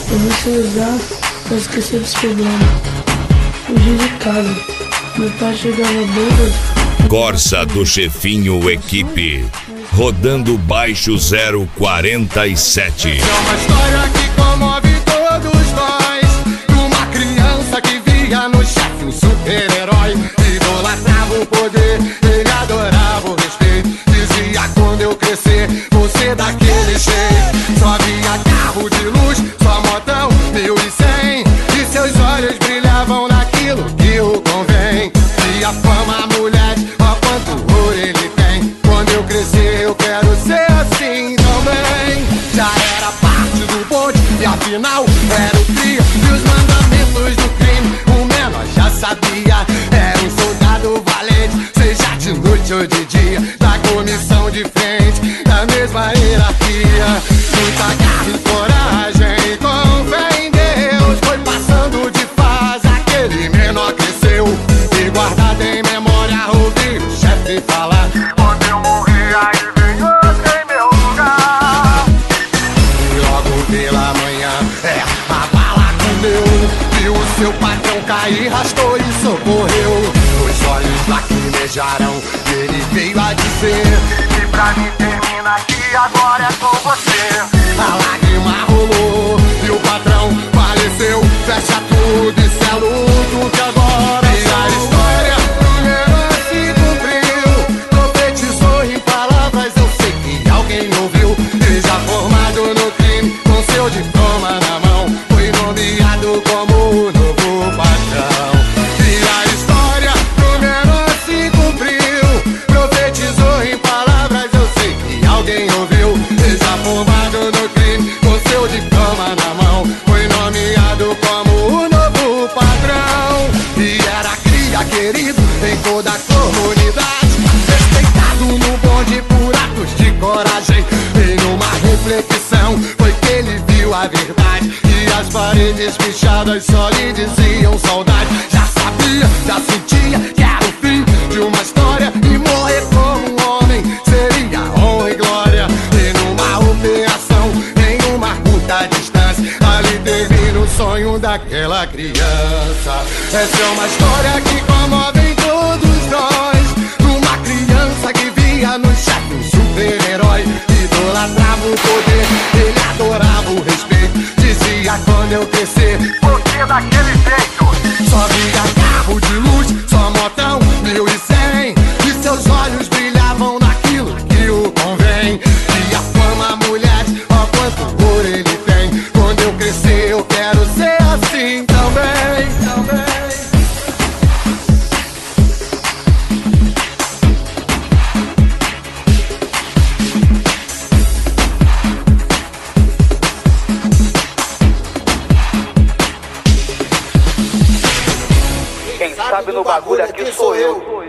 Eu não sei usar pra esquecer dos problemas. Fugi de casa. Meu pai chegava bêbado. Corsa do Chefinho Equipe, rodando baixo 047. É uma história que comove todos nós. Uma criança que via no chefe um super-herói. Idolatrava o poder, ele adorava o respeito. Dizia: quando eu crescer, você daquele jeito. Só via carro de luz, só motão 1100. E seus olhos brilhavam naquilo que o convém. E a fama, mulher, ó quanto ouro ele tem. Quando eu crescer eu quero ser assim também. Já era parte do bonde e afinal era o cria. E os mandamentos do crime o menor já sabia. Era um soldado valente, seja de noite ou de dia. Da comissão de frente, da mesma hierarquia. Muita garra e coragem, com fé em Deus. Foi passando de fase, aquele menor cresceu. E guardado em memória ouvi o chefe falar: quando eu morrer aí vem outro em meu lugar. E logo pela manhã, a bala comeu. Viu o seu patrão cair, rastou e socorreu. Os olhos lacrimejaram e ele veio a dizer: e pra mim termina aqui, agora é com você. A lágrima rolou e o patrão faleceu. Fecha tudo, isso é luto que agora e a história do herói se cumpriu. Profetizou em palavras, eu sei que alguém ouviu. E já formado no crime, com seu diploma na mão, foi nomeado como o novo patrão. E a história do menor se cumpriu. Profetizou em palavras, eu sei que alguém ouviu. E já formado no crime, com seu diploma na mão, foi nomeado como o novo patrão. E era cria querido em toda a comunidade, respeitado no bonde por atos de coragem. Em uma reflexão foi que ele viu a verdade. E as paredes fechadas só lhe diziam saudade. Já sabia, já sentia que era o fim de uma história. E morrer como um homem seria honra e glória. E numa operação, em uma curta distância, ali termina o sonho daquela criança. Essa é uma história que comove todos nós. Uma criança que via no chefe um super-herói. Idolatrava o poder, ele adorava o respeito. Dizia: quando eu crescer, você daquele jeito. Só via carro de luz, só motão 1100. E seus olhos brilhavam naquilo que o convém. E a fama, mulher, ó quanto ouro ele tem. Quando eu crescer eu quero ser assim também. Quem sabe no bagulho aqui sou eu.